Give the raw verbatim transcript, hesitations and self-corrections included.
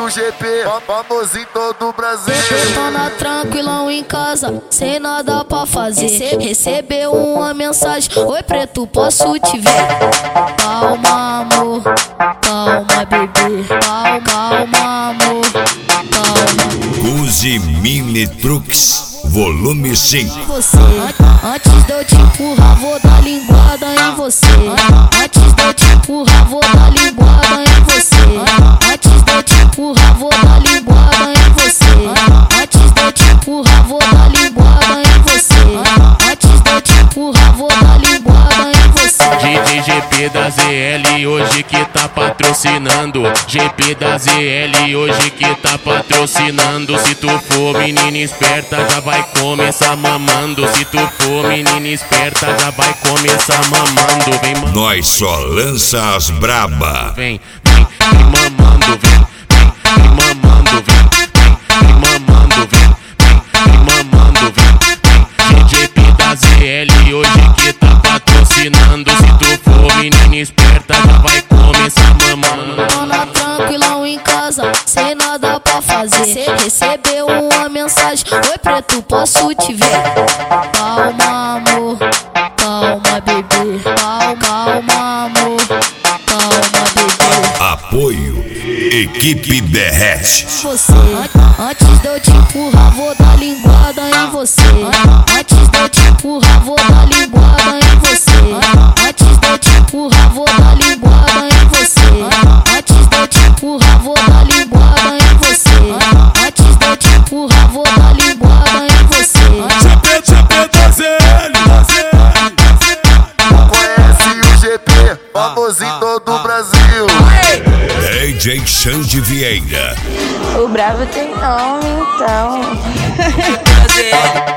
o G P, famoso em todo o Brasil. Eu tô na tranquilão em casa, sem nada pra fazer. Recebeu uma mensagem: oi preto, posso te ver? Calma amor, calma bebê, calma, calma amor, calma. Use Mini Trucks Volume cinco. Você, antes de eu te empurrar, vou dar linguada em você. Antes de eu te empurrar, vou dar linguada em você. Antes de eu te empurrar, vou dar linguada em você. Antes de eu te empurrar, vou dar linguada em você. Antes de eu te empurrar, vou dar linguada em você. D J G P da Z L hoje que tá patrocinando. G P da Z L hoje que tá patrocinando. Se tu for menina esperta, já vai começar mamando. Se tu for menina esperta, já vai começar mamando. Vem mamando. Nós só lança as braba. Vem, vem, vem mamando, vem, vem, vem mamando, vem, vem, vem mamando, vem, vem, vem mamando, vem, vem. G P da Z L hoje que tá patrocinando. Se tu for menina esperta, já vai começar mamando. Tô na tranquilão em casa, sem nada pra fazer. Recebeu uma mensagem: oi preto, posso te ver? Calma amor, calma bebê, calma, calma amor, calma bebê. Apoio Equipe Derrete. Você, antes de eu te empurrar, vou dar linguada em você. Antes de eu te empurrar, vou dar linguada em você. Antes de eu te empurrar, vou dar linguada em você. Antes de eu te empurrar, vou dar linguada em você. Antes de eu te empurrar, vou dar linguada em você. G P, G P da Z L. Conhece o G P, famoso em todo o Brasil. D J Xande Vieira. O bravo tem nome, então.